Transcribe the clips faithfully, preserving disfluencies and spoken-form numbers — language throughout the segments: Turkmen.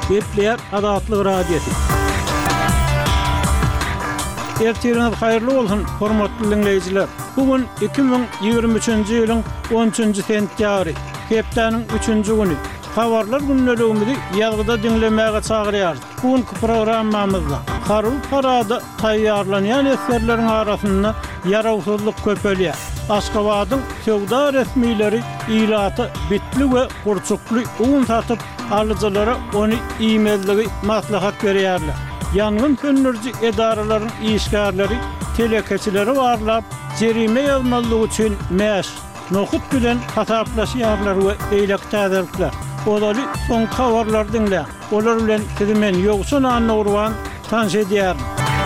Gepler Adatlyk radiosu. Ertiriniz hayırlı olsun, hormatly dinleyijiler. Bugün iki bin ýygrimi üçinji ýylyň on üçinji sentýabry, hepdeniň üçinji güni. Habarlar günneligimizi ýazgyda dinlemäge çagyrýar. Bugünkü programmamyzda Harul Parada taýýarlanýan eserleriň arasynda ýarawsuzlyk köpelýär. Aşgabatyň sowda resmileri ilaty bitli we gurçukly ugun satyp alyjylara ony iýmeldigi maslahat berýärler. Yangın söndürücü edaralaryň işgärleri telekeçileri barlap jerime ýazmalygy üçin mäş, nohut bilen hasaplaşýarlar we eýlek täzirlikler. Olaly soň habarlar dinle. Olar bilen sizimen ýoksun anlagurwan tanış edýär.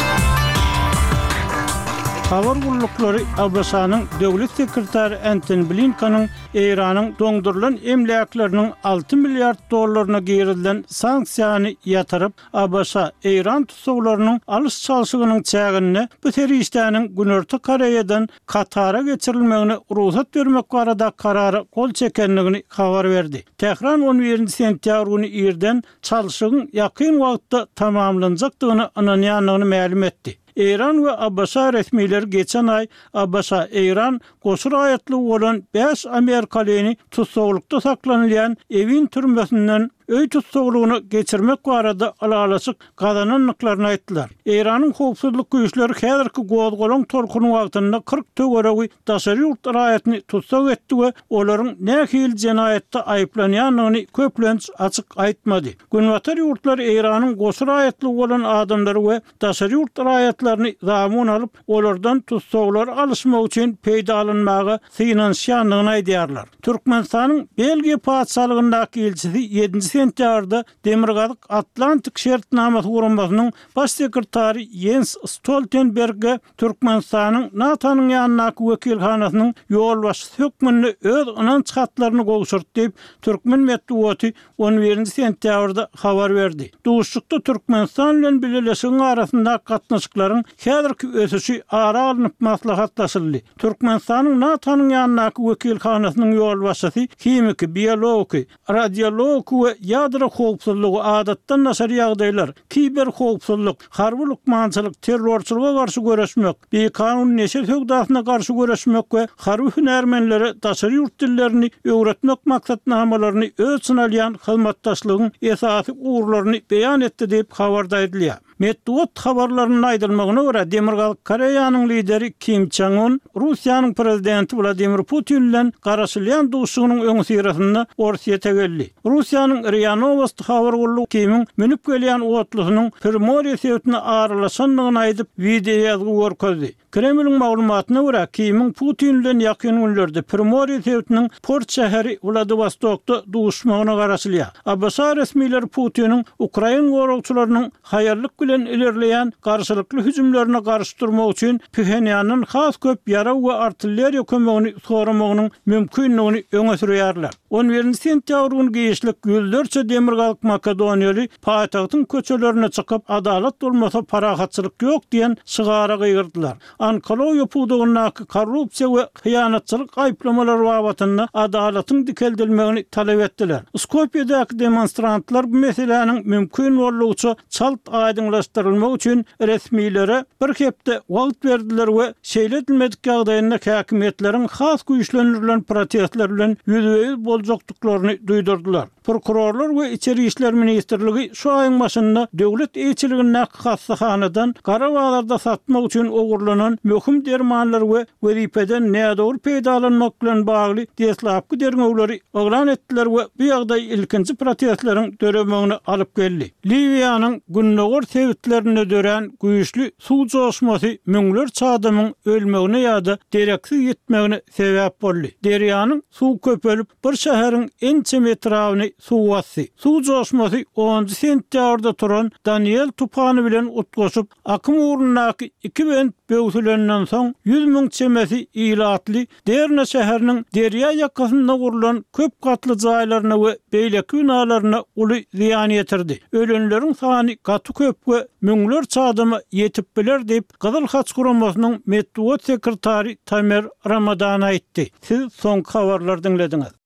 Habar gullukları A B S-nyň döwlet sekretary Antony Blinken'ın Iranyň doňdurulan emlaklarının altı milyar dollaryna gerilen sanksiýany ýatyryp, A B S Iran tutsaglarynyň alys çalşygynyň çägini bu teristaniň Günörtü Koreýadan Katara geçirilmegine ruhsat bermek barada karary kol çekenligini habar berdi. Tehran on birinji sentýabr güni ýerden çalşygyň ýakyn wagtda tamamlanjakdygyny ananýanlygyny ma'lum etdi. İran we A B S resmileri geçen ay A B S İran gosur ayetli olan beş Amerikalyny tutsaglykda saklanýan evin türmesinden öý tutsaglygyny geçirmek barada alalaşyk gazananlyklaryny aýtdylar. İranyň howpsuzlyk güýçleri häzirki gozgolaň tolkuny wagtynda kırk töwerewi daşary ýurt raýatyny tutsag etdi we olaryň nähil jenaýatda aýplanýanlygyny köplenç açyk aýtmady. Günwatar ýurtlar İranyň gosur ayetli olan adamlary we daşary ýurt raýatlaryny zamun alyp olardan tutsaglar alışmak üçin peýdalanmagy synanýanlygyny aýdýarlar. Türkmenistanyň Belgiýa paçalygyndaky elçisi ýedinji sentýabrda Demirgazyk Atlantik şertnamaty guramasynyň baş sekretary Jens Stoltenberg'e Türkmenistanyň NATO'nyň ýanynaky wekilhanasynyň ýolbaşçy hökmüni öz ynanç hatlaryny gowşurtdy diýip Türkmen medeniýeti on birinji sentýabrda habar berdi. Duşlukda Türkmenistan bilen birleşigiň arasynda gatnaşyklaryň häzirki ösüşi ara alınıp maslahatlaşyldy. Türkmenistanyň NATO'nyň ýanynaky wekilhanasynyň ýolbaşçysy kimiki, biologi, radiologi we ýadro howpsuzlygy adatdan nasar ýagdaýlar, kiber howpsuzlyk, harby lukmançylyk, terrorçylyga garşy göreşmek, beýkanun neşe höwdasyna garşy göreşmek we harby hünärmenlere daşary ýurt dillerini öwretmek maksatnamalaryny öz synalýan hyzmatdaşlygyň esasy uğurlaryny beýan etdi diýip habarda edilýär. Medeniýet habarlarynyň aýdylmagyna görä Demirgazyk Koreýanyň lideri Kim Jong-un Russiýanyň prezidenti Vladimir Putin bilen garaşylýan duşugynyň öňü sirasynda Orsiýa tegelli. Russiýanyň RIA Novosti habar gullugy Kim'iň menip gelýän otlusynyň Primorye sewtine aralaşanlygyny aýdyp video ýazgy görkezdi. Kremlň maglumatyna görä Kim'iň Putin bilen ýakyn günlerde Primorye sewtiniň port şäheri Vladivostokda duşmagyna garaşylýar. A B S resmileri Putiniň Ukraina goragçylarynyň haýarlyk bilen ilerleýän garşylykly hüjümlerine garşy durmak üçin Pxenyanyň has köp ýara we artilleriýa kömegini soramagynyň mümkinligini öňe sürýärler. on birinji sentýabr güni giýişlik ýüzlerçe Demirgazyk Makedoniýaly paýtagtyň köçelerine çykyp adalet bolmasa parahatçylyk ýok diýen şygara gyýyrdylar. Ankara ýopugdygynaky korrupsiýa we hyýanatçylyk aýplamalary babatynda adalatyň dikeldilmegini talap etdiler. Skopjedaky demonstrantlar bu meseleniň mümkin bolýuçy çalt aýdyňlaşdyrylmak üçin resmilere bir hepde wagt berdiler we şeýledilmedik ýagdaýynda häkimetleriň has güýçlendirilen protestler bilen ýüzüňiz boljakdyklaryny duýdurdylar. Prokurorlar we İçeri işler ministrligi şu aýyň başynda döwlet eýçiligine hassahanadan Garabağlarda satmak üçin ogurlanan möhüm dermanlar we weripeden nädor peýdalanmak bilen bagly deslapky dermegleri oglan etdiler we bu ýagdaý ilkinji protestleriň döremegine alyp geldi. Liviýanyň günnäger sebitlerine dören güýçli suw joşmasy müňler çadamyň ölmegine ýa-da dereksiz ýetmegine sebäp boldy. Derýanyň suw köpelip bir şäheriň ençe metrawyny suw bassy. Suw joşmasy onunji sentýabrda turan Daniel tupany bilen utgaşyp akym uğrundaky iki bent böwsülenden soň yüz miň çemesi ilatly Derne şäheriniň derýa ýakasynda gurulan köp gatly jaýlaryna we beýleki binalaryna uly ziýan ýetirdi. Ölenleriň sany gaty köp we müňler çadamy ýetip biler diýip Gyzyl Haç guramasynyň medeniýet sekretary Tamer Ramadan aýtdy. Siz soň habarlar dinlediňiz.